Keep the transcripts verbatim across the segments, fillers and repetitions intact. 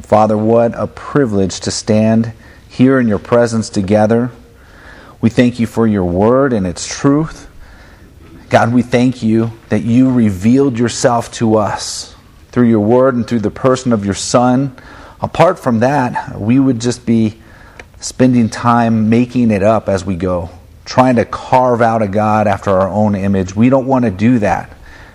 Father, what a privilege to stand here in your presence together. We thank you for your word and its truth. God, we thank you that you revealed yourself to us through your word and through the person of your Son. Apart from that, we would just be spending time making it up as we go, trying to carve out a God after our own image. We don't want to do that.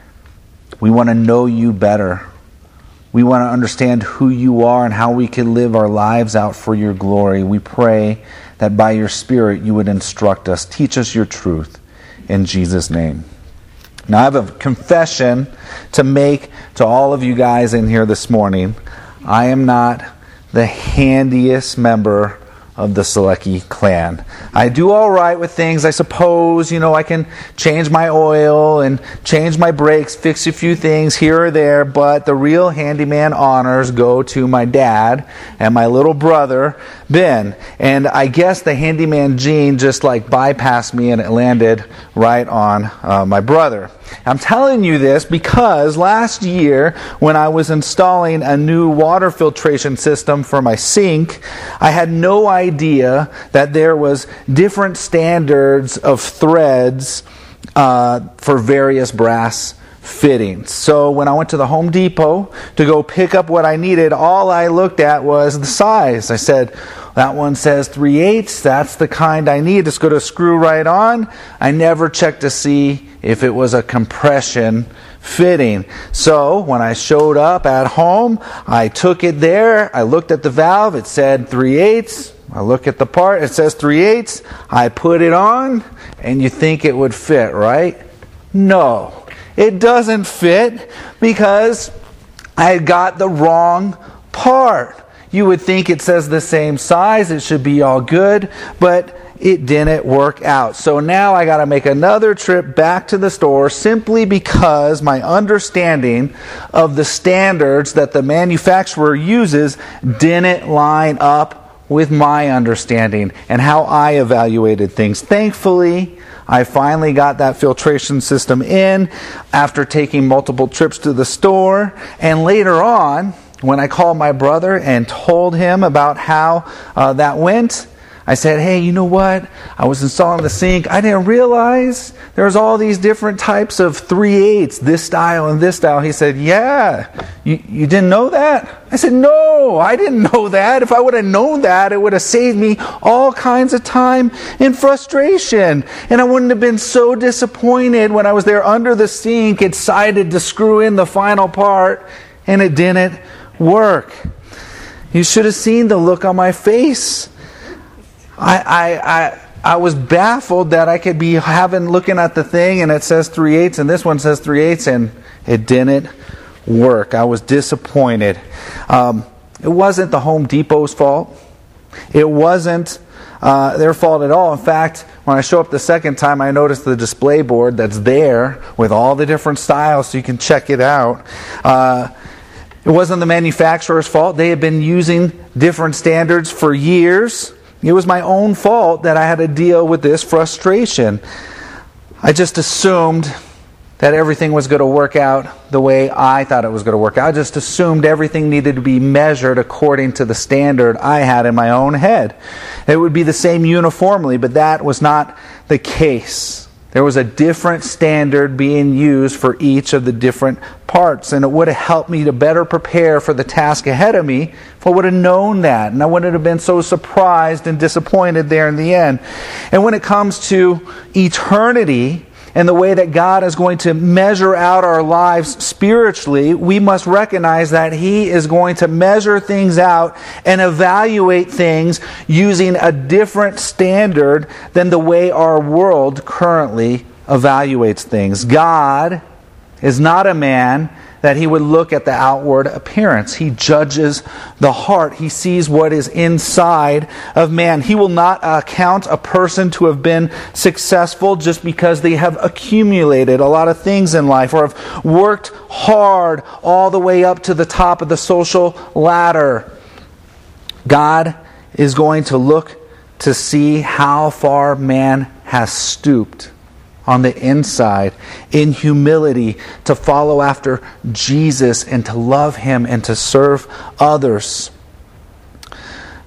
We want to know you better. We want to understand who you are and how we can live our lives out for your glory. We pray that by your Spirit you would instruct us, teach us your truth in Jesus' name. Now I have a confession to make to all of you guys in here this morning. I am not the handiest member of the Selecki clan. I do all right with things, I suppose. You know, I can change my oil and change my brakes, fix a few things here or there, but the real handyman honors go to my dad and my little brother, Ben. And I guess the handyman gene just like bypassed me and it landed right on uh, my brother. I'm telling you this because last year when I was installing a new water filtration system for my sink, I had no idea that there was different standards of threads uh, for various brass fittings. So when I went to the Home Depot to go pick up what I needed, all I looked at was the size. I said, that one says three eighths, that's the kind I need. It's going to screw right on. I never checked to see if it was a compression fitting. So when I showed up at home, I took it there, I looked at the valve, it said three eighths. I look at the part, it says three eighths. I put it on, and you think it would fit, right? No, it doesn't fit because I got the wrong part. You would think it says the same size, it should be all good, but it didn't work out. So now I got to make another trip back to the store simply because my understanding of the standards that the manufacturer uses didn't line up with my understanding and how I evaluated things. Thankfully, I finally got that filtration system in after taking multiple trips to the store, and later on, when I called my brother and told him about how uh, that went, I said, hey, you know what? I was installing the sink. I didn't realize there's all these different types of three eighths, this style and this style. He said, yeah, you, you didn't know that? I said, no, I didn't know that. If I would have known that, it would have saved me all kinds of time and frustration. And I wouldn't have been so disappointed when I was there under the sink, excited to screw in the final part, and it didn't work. You should have seen the look on my face. I, I, I, I was baffled that I could be having looking at the thing and it says three eighths and this one says three eighths and it didn't work. I was disappointed. Um, it wasn't the Home Depot's fault. It wasn't uh, their fault at all. In fact, when I show up the second time, I noticed the display board that's there with all the different styles so you can check it out. Uh, It wasn't the manufacturer's fault. They had been using different standards for years. It was my own fault that I had to deal with this frustration. I just assumed that everything was going to work out the way I thought it was going to work out. I just assumed everything needed to be measured according to the standard I had in my own head. It would be the same uniformly, but that was not the case. There was a different standard being used for each of the different parts, and it would have helped me to better prepare for the task ahead of me if I would have known that, and I wouldn't have been so surprised and disappointed there in the end. And when it comes to eternity and the way that God is going to measure out our lives spiritually, we must recognize that He is going to measure things out and evaluate things using a different standard than the way our world currently evaluates things. God is not a man that He would look at the outward appearance. He judges the heart. He sees what is inside of man. He will not account a person to have been successful just because they have accumulated a lot of things in life or have worked hard all the way up to the top of the social ladder. God is going to look to see how far man has stooped on the inside in humility to follow after Jesus and to love Him and to serve others.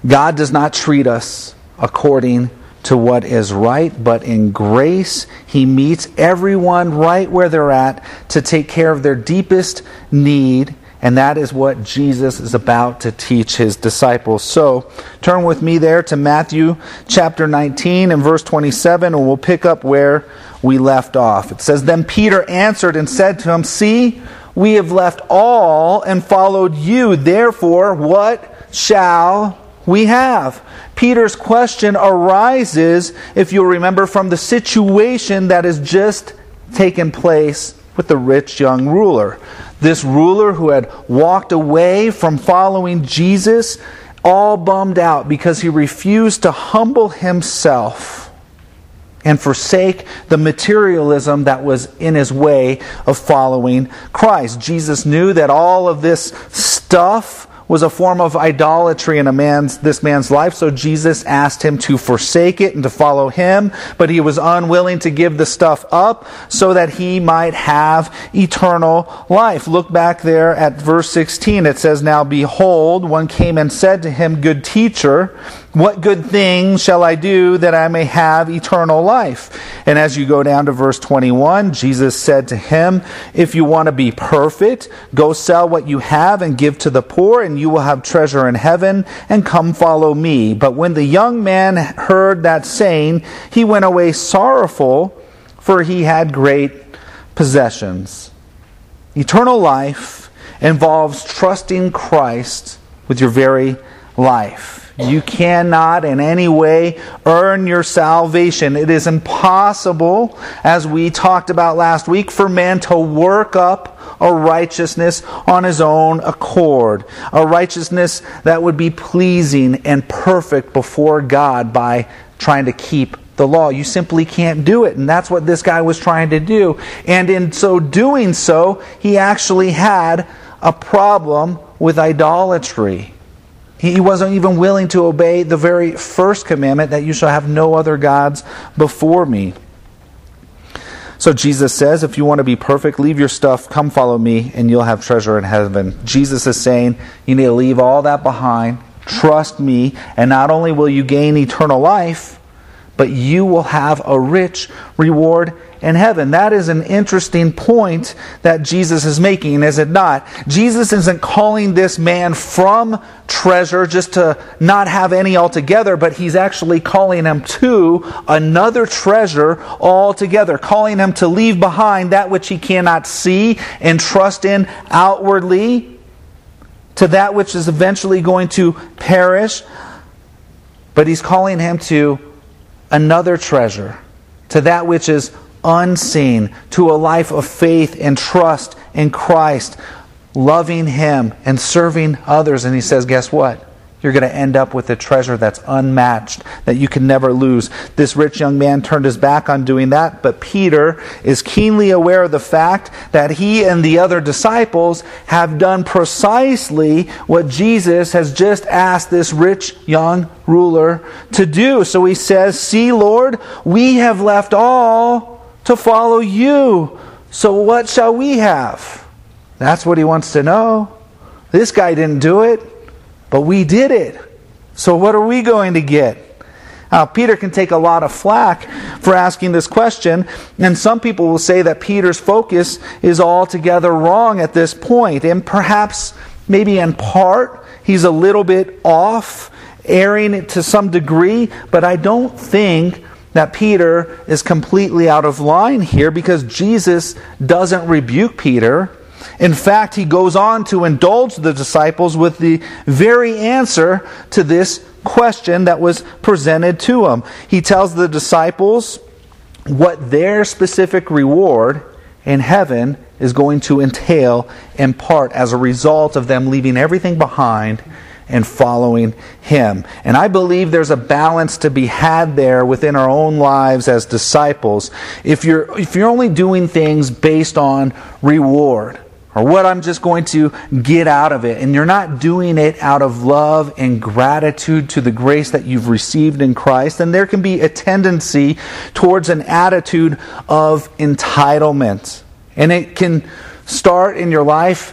God does not treat us according to what is right, but in grace He meets everyone right where they're at to take care of their deepest need, and that is what Jesus is about to teach His disciples. So, turn with me there to Matthew chapter nineteen and verse twenty-seven, and we'll pick up where we left off. It says, "Then Peter answered and said to him, 'See, we have left all and followed you. Therefore, what shall we have?'" Peter's question arises, if you'll remember, from the situation that has just taken place with the rich young ruler. This ruler who had walked away from following Jesus, all bummed out because he refused to humble himself and forsake the materialism that was in his way of following Christ. Jesus knew that all of this stuff was a form of idolatry in a man's this man's life, so Jesus asked him to forsake it and to follow him, but he was unwilling to give the stuff up so that he might have eternal life. Look back there at verse sixteen. It says, "Now behold, one came and said to him, 'Good teacher, what good thing shall I do that I may have eternal life?' And as you go down to verse twenty-one, Jesus said to him, 'If you want to be perfect, go sell what you have and give to the poor, and you will have treasure in heaven, and come follow me.' But when the young man heard that saying, he went away sorrowful, for he had great possessions." Eternal life involves trusting Christ with your very life. You cannot in any way earn your salvation. It is impossible, as we talked about last week, for man to work up a righteousness on his own accord. A righteousness that would be pleasing and perfect before God by trying to keep the law. You simply can't do it. And that's what this guy was trying to do. And in so doing so, he actually had a problem with idolatry. He wasn't even willing to obey the very first commandment, that you shall have no other gods before me. So Jesus says, if you want to be perfect, leave your stuff, come follow me, and you'll have treasure in heaven. Jesus is saying, you need to leave all that behind, trust me, and not only will you gain eternal life, but you will have a rich reward in heaven. That is an interesting point that Jesus is making, is it not? Jesus isn't calling this man from treasure just to not have any altogether, but he's actually calling him to another treasure altogether, calling him to leave behind that which he cannot see and trust in outwardly, to that which is eventually going to perish. But he's calling him to another treasure, to that which is unseen, to a life of faith and trust in Christ, loving Him and serving others. And he says, guess what? You're going to end up with a treasure that's unmatched, that you can never lose. This rich young man turned his back on doing that, but Peter is keenly aware of the fact that he and the other disciples have done precisely what Jesus has just asked this rich young ruler to do. So he says, "See, Lord, we have left all to follow you. So what shall we have?" That's what he wants to know. This guy didn't do it, but we did it. So what are we going to get? Now, Peter can take a lot of flack for asking this question, and some people will say that Peter's focus is altogether wrong at this point, and perhaps, maybe in part, he's a little bit off, erring it to some degree, but I don't think that Peter is completely out of line here, because Jesus doesn't rebuke Peter. In fact, he goes on to indulge the disciples with the very answer to this question that was presented to him. He tells the disciples what their specific reward in heaven is going to entail, in part as a result of them leaving everything behind and following Him. And I believe there's a balance to be had there within our own lives as disciples. If you're if you're only doing things based on reward, or what I'm just going to get out of it, and you're not doing it out of love and gratitude to the grace that you've received in Christ, then there can be a tendency towards an attitude of entitlement. And it can start in your life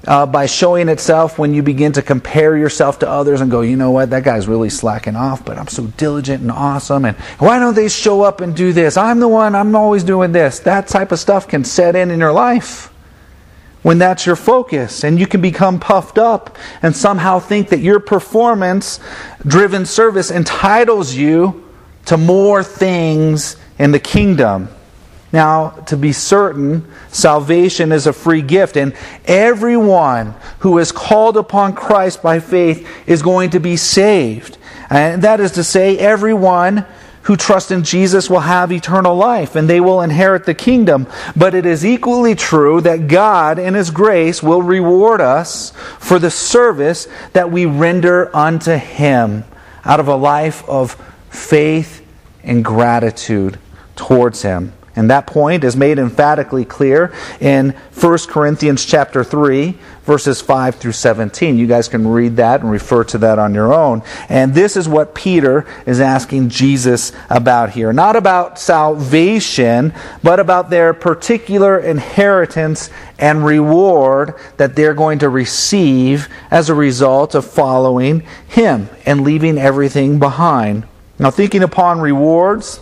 uh, by showing itself when you begin to compare yourself to others and go, you know what, that guy's really slacking off, but I'm so diligent and awesome, and why don't they show up and do this? I'm the one, I'm always doing this. That type of stuff can set in in your life when that's your focus, and you can become puffed up and somehow think that your performance-driven service entitles you to more things in the kingdom. Now, to be certain, salvation is a free gift, and everyone who is called upon Christ by faith is going to be saved. And that is to say, everyone who trusts in Jesus will have eternal life, and they will inherit the kingdom. But it is equally true that God, in His grace, will reward us for the service that we render unto Him out of a life of faith and gratitude towards Him. And that point is made emphatically clear in First Corinthians chapter three, verses five through seventeen. You guys can read that and refer to that on your own. And this is what Peter is asking Jesus about here. Not about salvation, but about their particular inheritance and reward that they're going to receive as a result of following Him and leaving everything behind. Now, thinking upon rewards,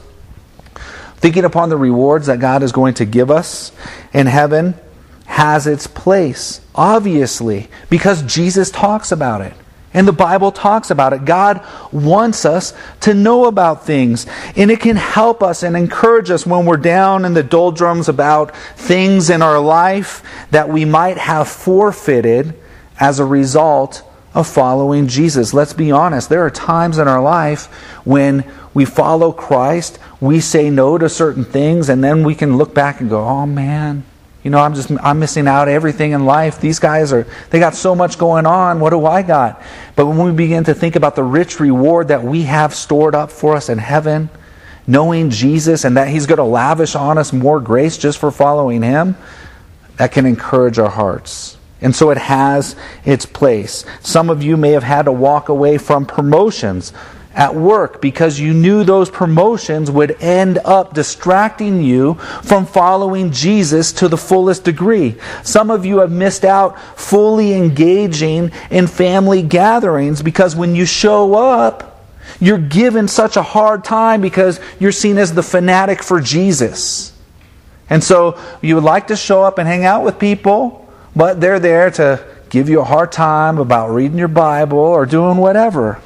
Thinking upon the rewards that God is going to give us in heaven has its place, obviously, because Jesus talks about it. And the Bible talks about it. God wants us to know about things. And it can help us and encourage us when we're down in the doldrums about things in our life that we might have forfeited as a result of following Jesus. Let's be honest. There are times in our life when we follow Christ, we say no to certain things, and then we can look back and go, oh man, you know, I'm just I'm missing out everything in life. These guys are, they got so much going on. What do I got? But when we begin to think about the rich reward that we have stored up for us in heaven, knowing Jesus and that He's going to lavish on us more grace just for following Him, that can encourage our hearts. And so it has its place. Some of you may have had to walk away from promotions at work because you knew those promotions would end up distracting you from following Jesus to the fullest degree. Some of you have missed out fully engaging in family gatherings because when you show up, you're given such a hard time because you're seen as the fanatic for Jesus. And so you would like to show up and hang out with people, but they're there to give you a hard time about reading your Bible or doing whatever.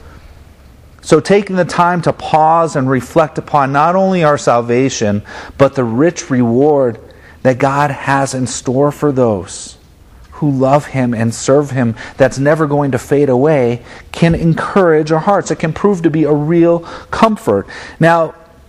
So taking the time to pause and reflect upon not only our salvation, but the rich reward that God has in store for those who love Him and serve Him, that's never going to fade away, can encourage our hearts. It can prove to be a real comfort. Now,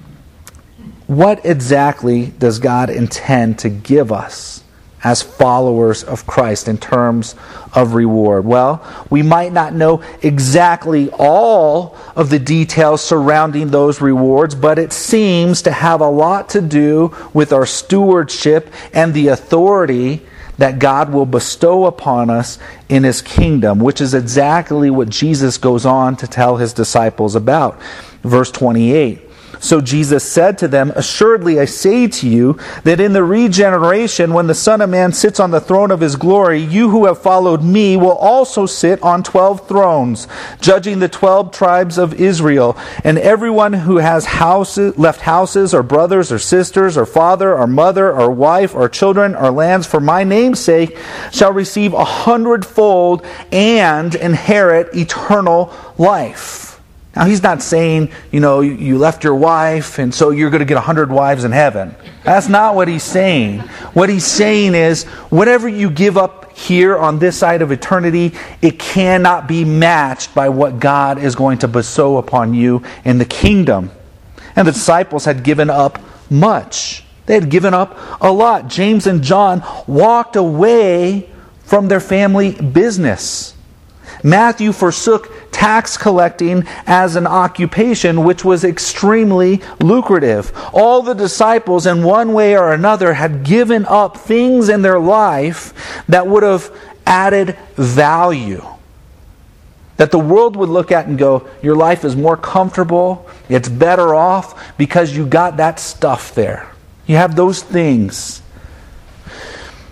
what exactly does God intend to give us as followers of Christ in terms of reward? Well, we might not know exactly all of the details surrounding those rewards, but it seems to have a lot to do with our stewardship and the authority that God will bestow upon us in His kingdom, which is exactly what Jesus goes on to tell His disciples about. Verse twenty-eight. So Jesus said to them, assuredly I say to you that in the regeneration, when the Son of Man sits on the throne of His glory, you who have followed me will also sit on twelve thrones, judging the twelve tribes of Israel. And everyone who has houses, left houses, or brothers, or sisters, or father, or mother, or wife, or children, or lands for my name's sake shall receive a hundredfold and inherit eternal life. Now, He's not saying, you know, you left your wife and so you're going to get a hundred wives in heaven. That's not what He's saying. What He's saying is, whatever you give up here on this side of eternity, it cannot be matched by what God is going to bestow upon you in the kingdom. And the disciples had given up much. They had given up a lot. James and John walked away from their family business. Matthew forsook tax collecting as an occupation, which was extremely lucrative. All the disciples, in one way or another, had given up things in their life that would have added value. That the world would look at and go, your life is more comfortable, it's better off because you got that stuff there. You have those things.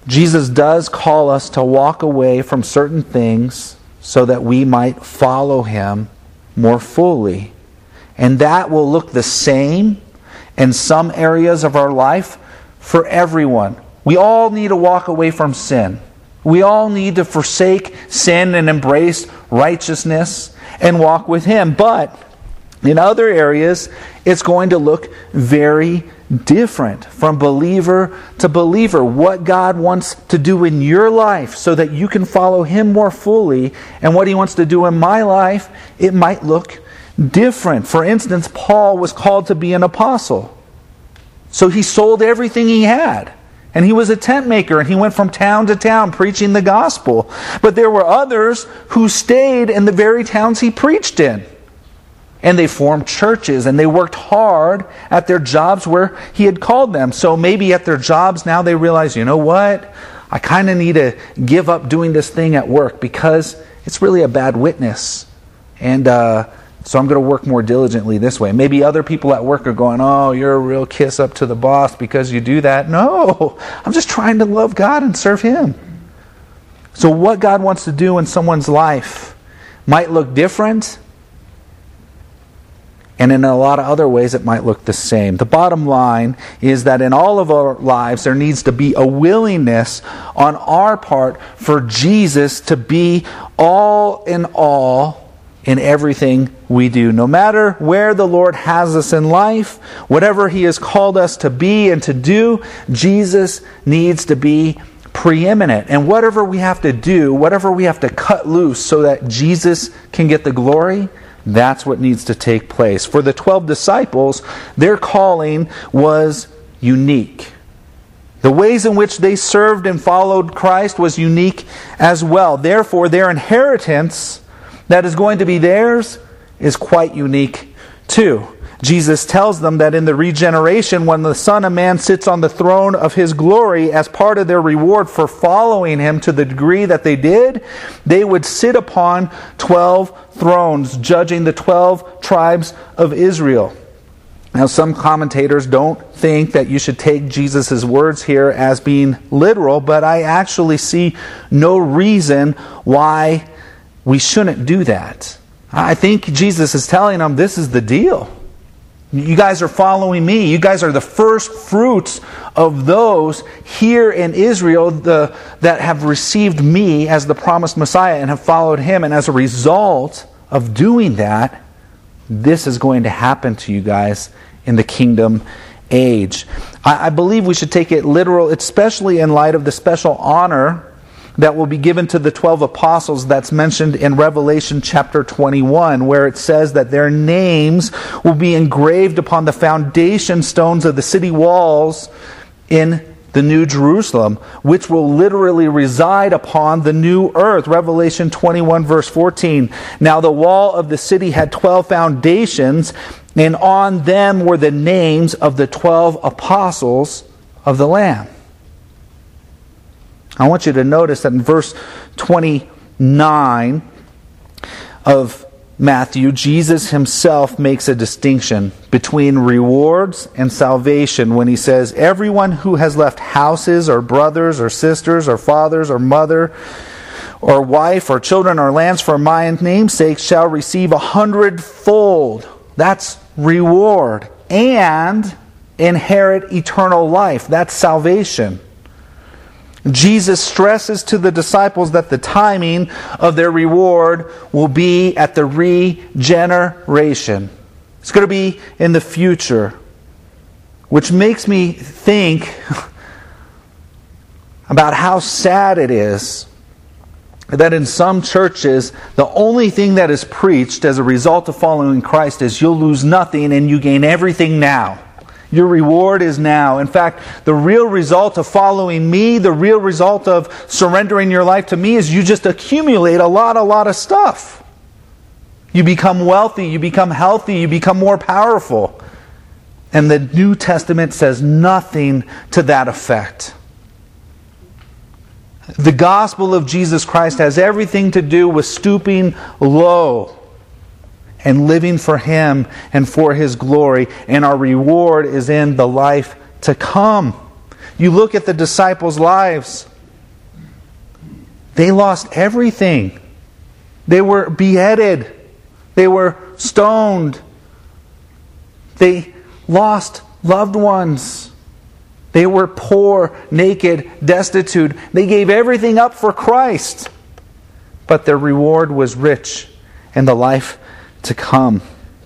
Jesus does call us to walk away from certain things so that we might follow Him more fully. And that will look the same in some areas of our life for everyone. We all need to walk away from sin. We all need to forsake sin and embrace righteousness and walk with Him. But in other areas, it's going to look very different from believer to believer. What God wants to do in your life so that you can follow Him more fully, and what He wants to do in my life, it might look different. For instance, Paul was called to be an apostle. So he sold everything he had. And he was a tent maker, and he went from town to town preaching the gospel. But there were others who stayed in the very towns he preached in. And they formed churches, and they worked hard at their jobs where he had called them. So maybe at their jobs now they realize, you know what? I kind of need to give up doing this thing at work because it's really a bad witness. And uh, so I'm going to work more diligently this way. Maybe other people at work are going, oh, you're a real kiss up to the boss because you do that. No, I'm just trying to love God and serve Him. So what God wants to do in someone's life might look different, and in a lot of other ways it might look the same. The bottom line is that in all of our lives there needs to be a willingness on our part for Jesus to be all in all in everything we do. No matter where the Lord has us in life, whatever He has called us to be and to do, Jesus needs to be preeminent. And whatever we have to do, whatever we have to cut loose so that Jesus can get the glory, that's what needs to take place. For the twelve disciples, their calling was unique. The ways in which they served and followed Christ was unique as well. Therefore, their inheritance that is going to be theirs is quite unique too. Jesus tells them that in the regeneration, when the Son of Man sits on the throne of His glory, as part of their reward for following Him to the degree that they did, they would sit upon twelve thrones, judging the twelve tribes of Israel. Now, some commentators don't think that you should take Jesus' words here as being literal, but I actually see no reason why we shouldn't do that. I think Jesus is telling them, this is the deal. You guys are following me. You guys are the first fruits of those here in Israel the, that have received me as the promised Messiah and have followed Him. And as a result of doing that, this is going to happen to you guys in the kingdom age. I, I believe we should take it literal, especially in light of the special honor that will be given to the twelve apostles that's mentioned in Revelation chapter twenty-one, where it says that their names will be engraved upon the foundation stones of the city walls in the New Jerusalem, which will literally reside upon the new earth. Revelation twenty-one verse fourteen. Now the wall of the city had twelve foundations, and on them were the names of the twelve apostles of the Lamb. I want you to notice that in verse twenty-nine of Matthew, Jesus Himself makes a distinction between rewards and salvation when He says, everyone who has left houses or brothers or sisters or fathers or mother or wife or children or lands for my name's sake shall receive a hundredfold. That's reward. And inherit eternal life. That's salvation. Jesus stresses to the disciples that the timing of their reward will be at the regeneration. It's going to be in the future. Which makes me think about how sad it is that in some churches, the only thing that is preached as a result of following Christ is you'll lose nothing and you gain everything now. Your reward is now. In fact, the real result of following me, the real result of surrendering your life to me is you just accumulate a lot, a lot of stuff. You become wealthy, you become healthy, you become more powerful. And the New Testament says nothing to that effect. The gospel of Jesus Christ has everything to do with stooping low and living for Him and for His glory. And our reward is in the life to come. You look at the disciples' lives. They lost everything. They were beheaded. They were stoned. They lost loved ones. They were poor, naked, destitute. They gave everything up for Christ. But their reward was rich in the life to come.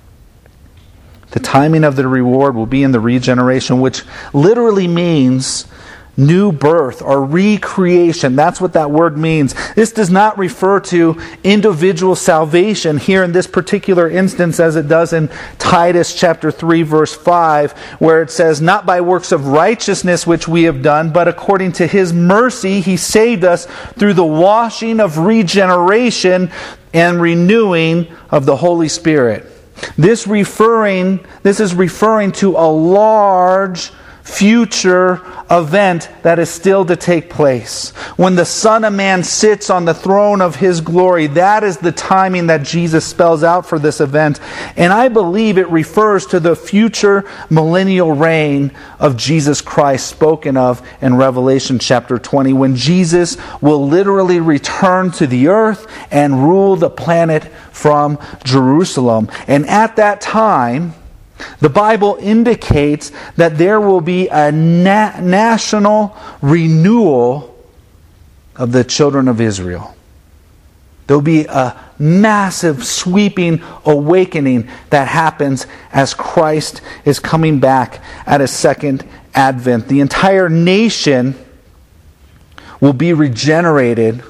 The timing of the reward will be in the regeneration, which literally means new birth or recreation. That's what that word means. This does not refer to individual salvation here in this particular instance, as it does in Titus chapter three verse five, where it says, "Not by works of righteousness which we have done, but according to His mercy He saved us through the washing of regeneration and renewing of the Holy Spirit." This referring, this is referring to a large future event that is still to take place. When the Son of Man sits on the throne of His glory, that is the timing that Jesus spells out for this event. And I believe it refers to the future millennial reign of Jesus Christ spoken of in Revelation chapter twenty, when Jesus will literally return to the earth and rule the planet from Jerusalem. And at that time, the Bible indicates that there will be a na- national renewal of the children of Israel. There will be a massive, sweeping awakening that happens as Christ is coming back at His second advent. The entire nation will be regenerated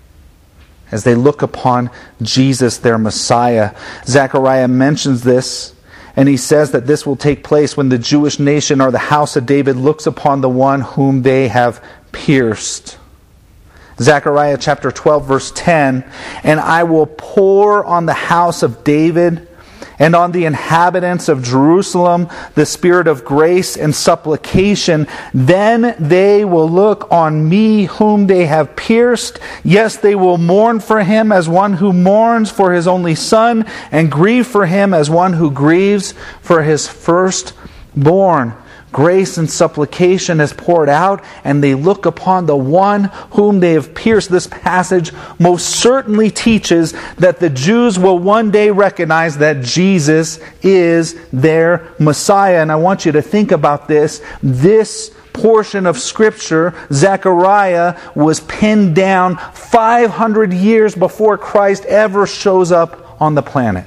as they look upon Jesus, their Messiah. Zechariah mentions this, and he says that this will take place when the Jewish nation or the house of David looks upon the one whom they have pierced. Zechariah chapter twelve verse ten, "And I will pour on the house of David and on the inhabitants of Jerusalem the spirit of grace and supplication. Then they will look on me whom they have pierced. Yes, they will mourn for him as one who mourns for his only son, and grieve for him as one who grieves for his firstborn." Grace and supplication is poured out, and they look upon the one whom they have pierced. This passage most certainly teaches that the Jews will one day recognize that Jesus is their Messiah. And I want you to think about this. This portion of Scripture, Zechariah, was pinned down five hundred years before Christ ever shows up on the planet.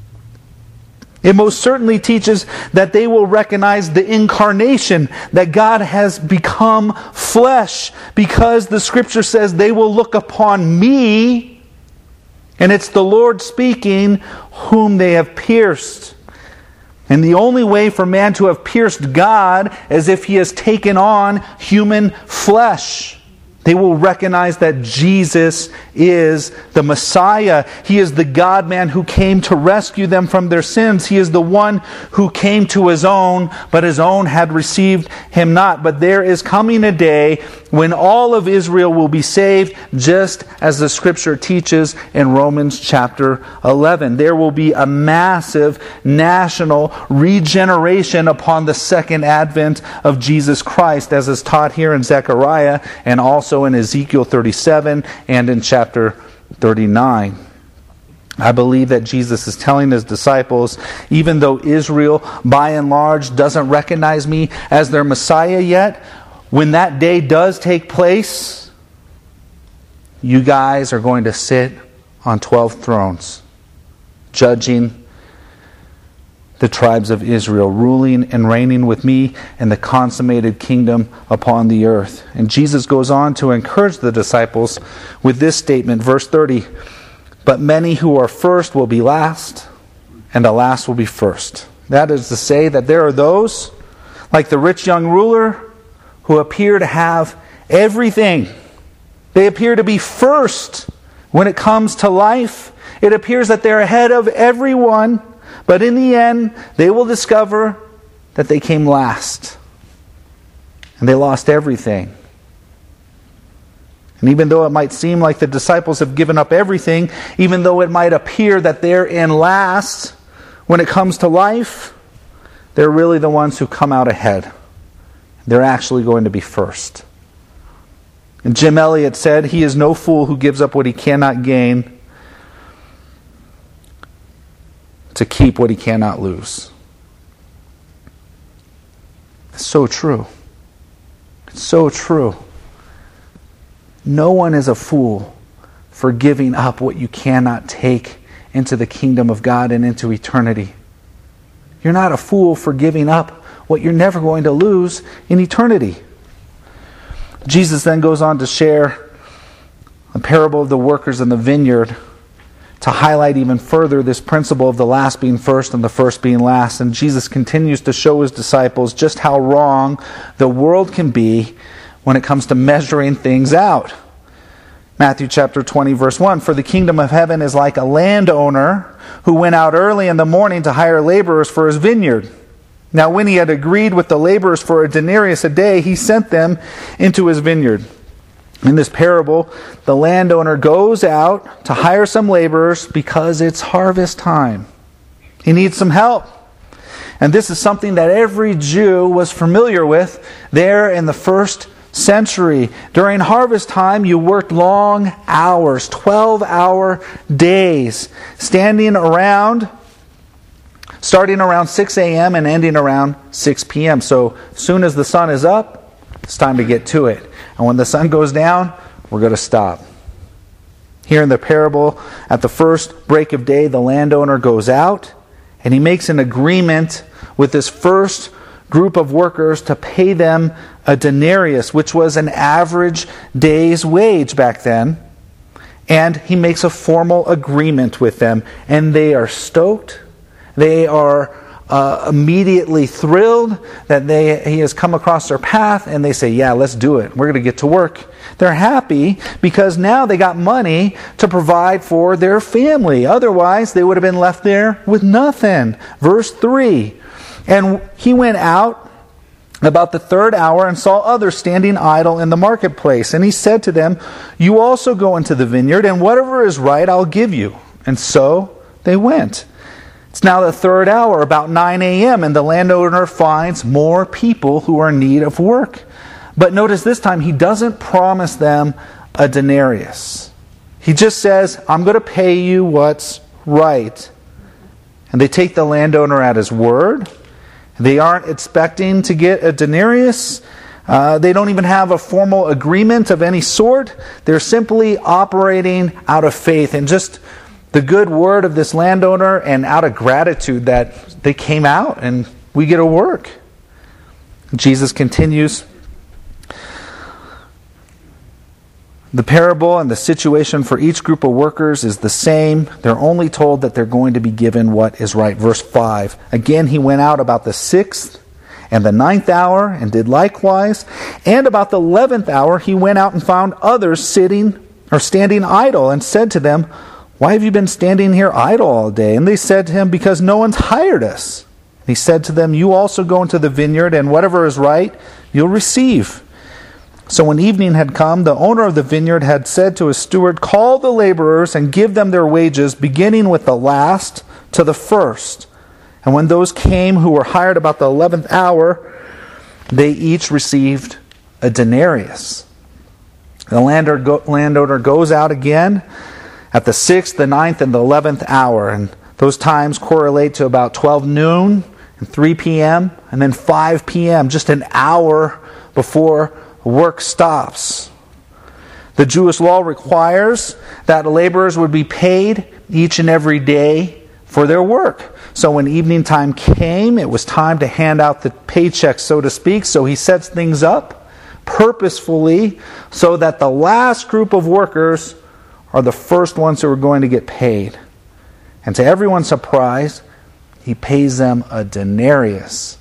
It most certainly teaches that they will recognize the incarnation, that God has become flesh, because the Scripture says they will look upon me, and it's the Lord speaking, whom they have pierced. And the only way for man to have pierced God is if he has taken on human flesh. They will recognize that Jesus is the Messiah. He is the God-man who came to rescue them from their sins. He is the one who came to His own, but His own had received Him not. But there is coming a day when all of Israel will be saved, just as the Scripture teaches in Romans chapter eleven. There will be a massive national regeneration upon the second advent of Jesus Christ, as is taught here in Zechariah and also in Ezekiel thirty-seven and in chapter thirty-nine. I believe that Jesus is telling His disciples, even though Israel by and large doesn't recognize me as their Messiah yet, when that day does take place, you guys are going to sit on twelve thrones, judging the tribes of Israel, ruling and reigning with me in the consummated kingdom upon the earth. And Jesus goes on to encourage the disciples with this statement, verse thirty, "But many who are first will be last, and the last will be first." That is to say that there are those, like the rich young ruler, who appear to have everything. They appear to be first when it comes to life. It appears that they're ahead of everyone. But in the end, they will discover that they came last. And they lost everything. And even though it might seem like the disciples have given up everything, even though it might appear that they're in last when it comes to life, they're really the ones who come out ahead. They're actually going to be first. And Jim Elliot said, "He is no fool who gives up what he cannot gain to keep what he cannot lose." It's so true. It's so true. No one is a fool for giving up what you cannot take into the kingdom of God and into eternity. You're not a fool for giving up what you're never going to lose in eternity. Jesus then goes on to share the parable of the workers in the vineyard to highlight even further this principle of the last being first and the first being last. And Jesus continues to show his disciples just how wrong the world can be when it comes to measuring things out. Matthew chapter twenty, verse one, "For the kingdom of heaven is like a landowner who went out early in the morning to hire laborers for his vineyard. Now when he had agreed with the laborers for a denarius a day, he sent them into his vineyard." In this parable, the landowner goes out to hire some laborers because it's harvest time. He needs some help. And this is something that every Jew was familiar with there in the first century. During harvest time, you worked long hours, twelve-hour days, standing around, starting around six a.m. and ending around six p.m. So as soon as the sun is up, it's time to get to it. And when the sun goes down, we're going to stop. Here in the parable, at the first break of day, the landowner goes out and he makes an agreement with this first group of workers to pay them a denarius, which was an average day's wage back then. And he makes a formal agreement with them. And they are stoked. They are uh, immediately thrilled that they he has come across their path, and they say, "Yeah, let's do it. We're going to get to work." They're happy because now they got money to provide for their family. Otherwise, they would have been left there with nothing. Verse three, "And he went out about the third hour and saw others standing idle in the marketplace. And he said to them, 'You also go into the vineyard, and whatever is right I'll give you.' And so they went. It's now the third hour, about nine a.m., and the landowner finds more people who are in need of work. But notice this time, he doesn't promise them a denarius. He just says, 'I'm going to pay you what's right.' And they take the landowner at his word. They aren't expecting to get a denarius. Uh, they don't even have a formal agreement of any sort. They're simply operating out of faith and just the good word of this landowner, and out of gratitude that they came out and we get to work. Jesus continues. The parable and the situation for each group of workers is the same. They're only told that they're going to be given what is right. Verse five. "Again he went out about the sixth and the ninth hour and did likewise. And about the eleventh hour he went out and found others sitting or standing idle, and said to them, 'Why have you been standing here idle all day?' And they said to him, 'Because no one's hired us.' And he said to them, 'You also go into the vineyard, and whatever is right you'll receive.' So when evening had come, the owner of the vineyard had said to his steward, 'Call the laborers and give them their wages, beginning with the last to the first.' And when those came who were hired about the eleventh hour, they each received a denarius. The landowner goes out again at the sixth, the ninth, and the eleventh hour. And those times correlate to about twelve noon and three p.m. and then five p.m., just an hour before work stops. The Jewish law requires that laborers would be paid each and every day for their work. So when evening time came, it was time to hand out the paycheck, so to speak. So he sets things up purposefully so that the last group of workers are the first ones who are going to get paid. And to everyone's surprise, he pays them a denarius.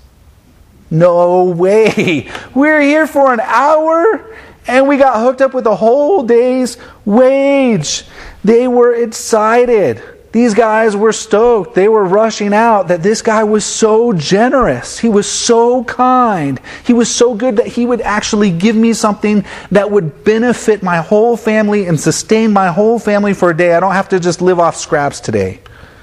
No way! We're here for an hour and we got hooked up with a whole day's wage. They were excited. These guys were stoked. They were rushing out that this guy was so generous. He was so kind. He was so good that he would actually give me something that would benefit my whole family and sustain my whole family for a day. I don't have to just live off scraps today.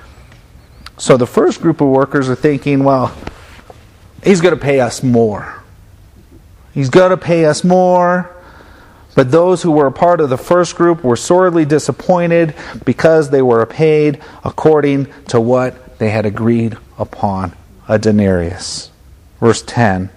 So the first group of workers are thinking, well, he's going to pay us more. He's going to pay us more. But those who were a part of the first group were sorely disappointed because they were paid according to what they had agreed upon, a denarius. Verse ten.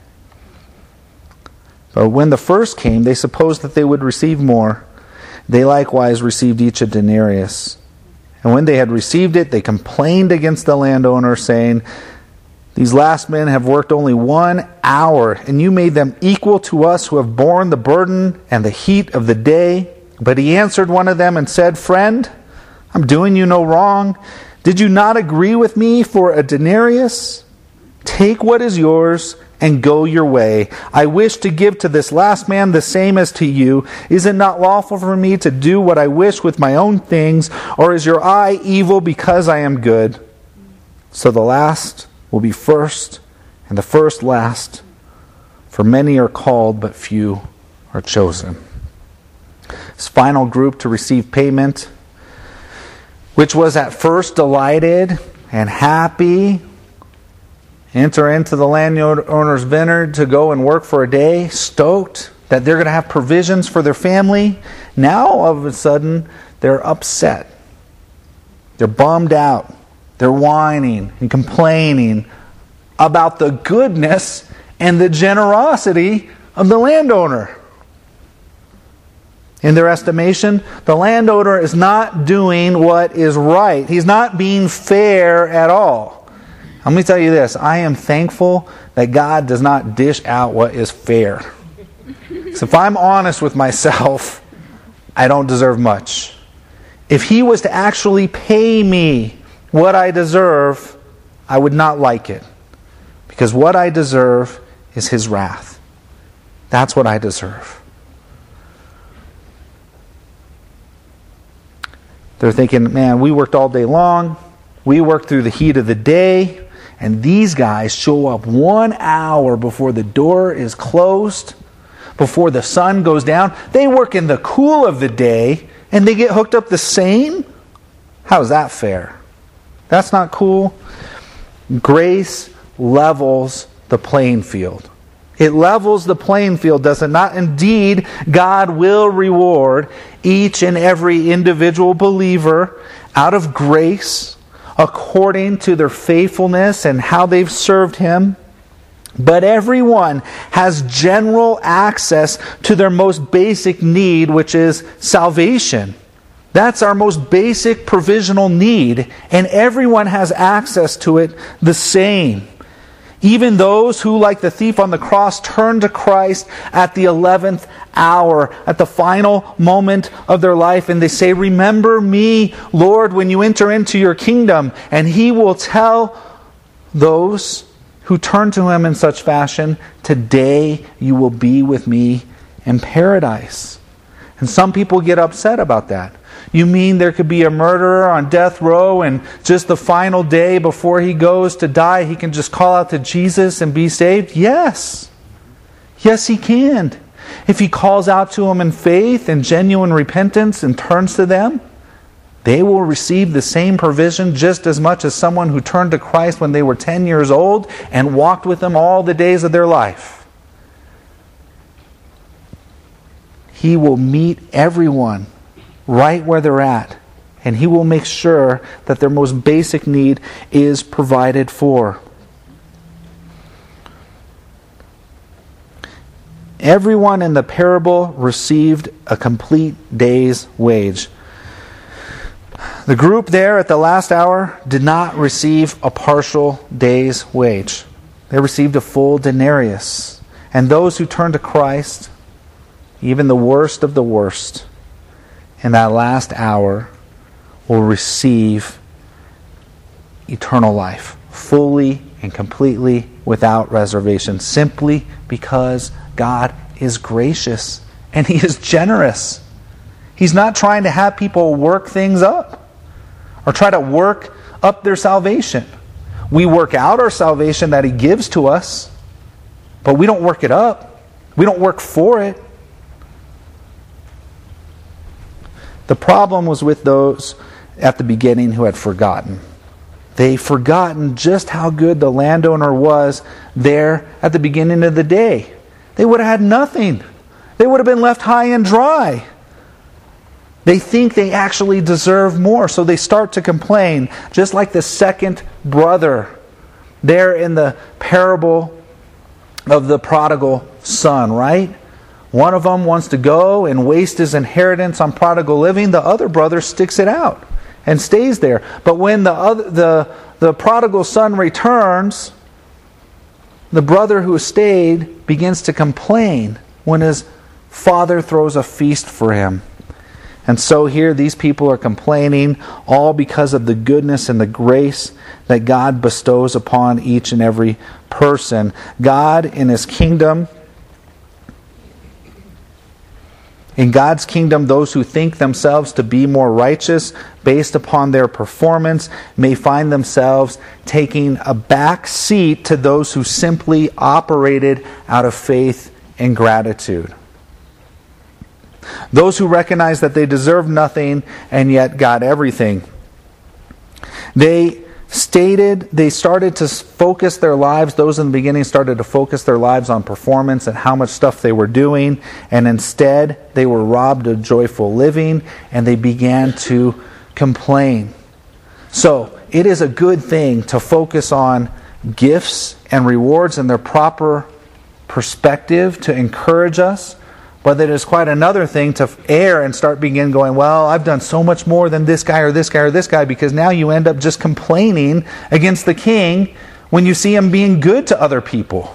But when the first came, they supposed that they would receive more. They likewise received each a denarius. And when they had received it, they complained against the landowner, saying, These last men have worked only one hour, and you made them equal to us who have borne the burden and the heat of the day. But he answered one of them and said, Friend, I'm doing you no wrong. Did you not agree with me for a denarius? Take what is yours and go your way. I wish to give to this last man the same as to you. Is it not lawful for me to do what I wish with my own things? Or is your eye evil because I am good? So the last will be first, and the first last. For many are called, but few are chosen. This final group to receive payment, which was at first delighted and happy, enter into the landowner's vineyard to go and work for a day, stoked that they're going to have provisions for their family. Now, all of a sudden, they're upset. They're bummed out. They're whining and complaining about the goodness and the generosity of the landowner. In their estimation, the landowner is not doing what is right. He's not being fair at all. Let me tell you this. I am thankful that God does not dish out what is fair. So if I'm honest with myself, I don't deserve much. If He was to actually pay me what I deserve, I would not like it. Because what I deserve is His wrath. That's what I deserve. They're thinking, man, we worked all day long. We worked through the heat of the day. And these guys show up one hour before the door is closed, before the sun goes down. They work in the cool of the day, and they get hooked up the same? How's that fair? That's not cool. Grace levels the playing field. It levels the playing field, does it not? Indeed, God will reward each and every individual believer out of grace, according to their faithfulness and how they've served Him. But everyone has general access to their most basic need, which is salvation. That's our most basic provisional need, and everyone has access to it the same. Even those who, like the thief on the cross, turn to Christ at the eleventh hour, at the final moment of their life, and they say, Remember me, Lord, when you enter into your kingdom. And He will tell those who turn to Him in such fashion, Today you will be with me in paradise. And some people get upset about that. You mean there could be a murderer on death row, and just the final day before he goes to die, he can just call out to Jesus and be saved? Yes. Yes, he can. If he calls out to them in faith and genuine repentance and turns to them, they will receive the same provision just as much as someone who turned to Christ when they were ten years old and walked with Him all the days of their life. He will meet everyone right where they're at, and He will make sure that their most basic need is provided for. Everyone in the parable received a complete day's wage. The group there at the last hour did not receive a partial day's wage. They received a full denarius. And those who turn to Christ, even the worst of the worst, in that last hour will receive eternal life, fully and completely without reservation, simply because God is gracious and He is generous. He's not trying to have people work things up or try to work up their salvation. We work out our salvation that He gives to us, but we don't work it up. We don't work for it. The problem was with those at the beginning who had forgotten. They'd forgotten just how good the landowner was there at the beginning of the day. They would have had nothing. They would have been left high and dry. They think they actually deserve more, so they start to complain, just like the second brother there in the parable of the prodigal son, right? One of them wants to go and waste his inheritance on prodigal living. The other brother sticks it out and stays there. But when the other, the, the prodigal son returns, the brother who stayed begins to complain when his father throws a feast for him. And so here these people are complaining, all because of the goodness and the grace that God bestows upon each and every person. God in His kingdom, in God's kingdom, those who think themselves to be more righteous based upon their performance may find themselves taking a back seat to those who simply operated out of faith and gratitude. Those who recognize that they deserve nothing and yet got everything. They stated, they started to focus their lives, those in the beginning started to focus their lives on performance and how much stuff they were doing, and instead they were robbed of joyful living and they began to complain. So, it is a good thing to focus on gifts and rewards in their proper perspective to encourage us. But it is quite another thing to err and start begin going, well, I've done so much more than this guy or this guy or this guy, because now you end up just complaining against the king when you see him being good to other people.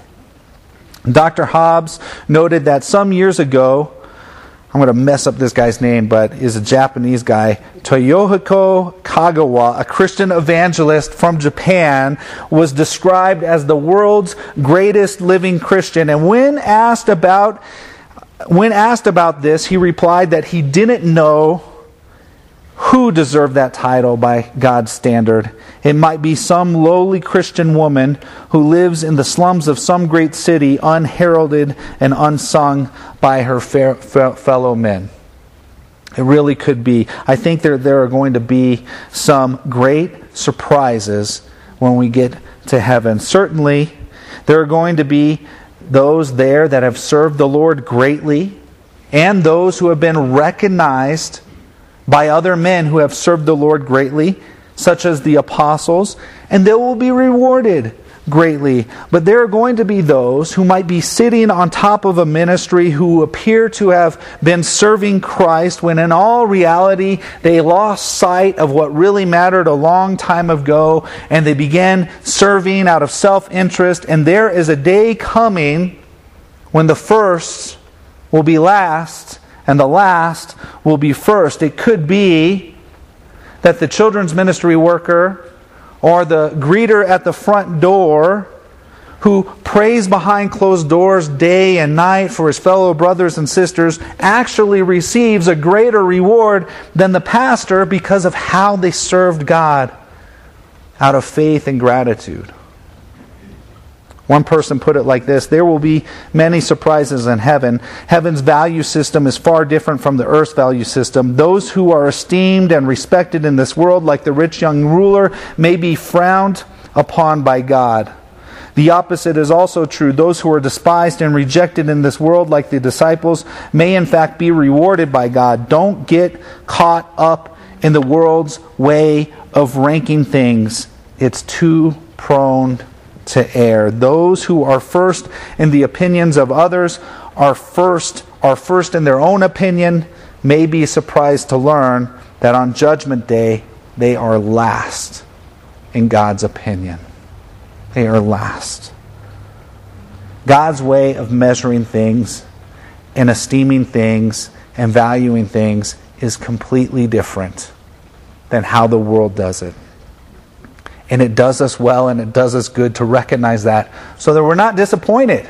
Doctor Hobbes noted that some years ago, I'm going to mess up this guy's name, but he's a Japanese guy, Toyohiko Kagawa, a Christian evangelist from Japan, was described as the world's greatest living Christian. And when asked about When asked about this, he replied that he didn't know who deserved that title by God's standard. It might be some lowly Christian woman who lives in the slums of some great city, unheralded and unsung by her fair, fellow men. It really could be. I think there, there are going to be some great surprises when we get to heaven. Certainly, there are going to be those there that have served the Lord greatly, and those who have been recognized by other men who have served the Lord greatly, such as the apostles, and they will be rewarded greatly. But there are going to be those who might be sitting on top of a ministry who appear to have been serving Christ when in all reality they lost sight of what really mattered a long time ago, and they began serving out of self-interest. And there is a day coming when the first will be last and the last will be first. It could be that the children's ministry worker or the greeter at the front door who prays behind closed doors day and night for his fellow brothers and sisters actually receives a greater reward than the pastor because of how they served God out of faith and gratitude. One person put it like this: there will be many surprises in heaven. Heaven's value system is far different from the earth's value system. Those who are esteemed and respected in this world, like the rich young ruler, may be frowned upon by God. The opposite is also true. Those who are despised and rejected in this world, like the disciples, may in fact be rewarded by God. Don't get caught up in the world's way of ranking things. It's too prone to err. Those who are first in the opinions of others are first are first in their own opinion may be surprised to learn that on Judgment Day they are last in God's opinion. They are last. God's way of measuring things and esteeming things and valuing things is completely different than how the world does it. And it does us well and it does us good to recognize that, so that we're not disappointed.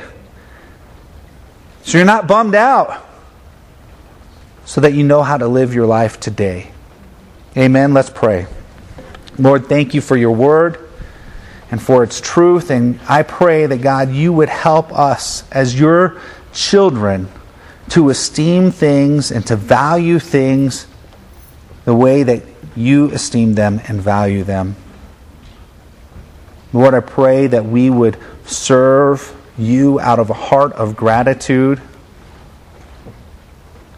So you're not bummed out. So that you know how to live your life today. Amen. Let's pray. Lord, thank you for your word and for its truth. And I pray that, God, you would help us as your children to esteem things and to value things the way that you esteem them and value them. Lord, I pray that we would serve you out of a heart of gratitude.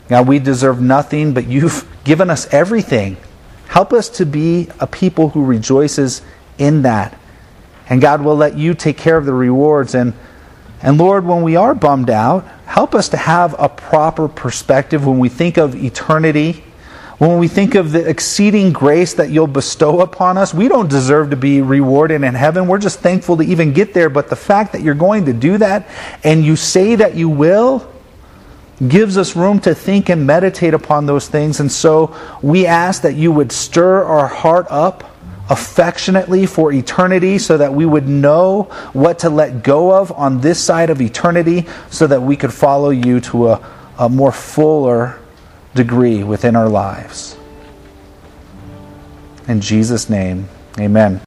God, we deserve nothing, but you've given us everything. Help us to be a people who rejoices in that. And God, will let you take care of the rewards. And, and Lord, when we are bummed out, help us to have a proper perspective when we think of eternity. When we think of the exceeding grace that you'll bestow upon us, we don't deserve to be rewarded in heaven. We're just thankful to even get there. But the fact that you're going to do that, and you say that you will, gives us room to think and meditate upon those things. And so we ask that you would stir our heart up affectionately for eternity, so that we would know what to let go of on this side of eternity, so that we could follow you to a, a more fuller degree within our lives. In Jesus' name, amen.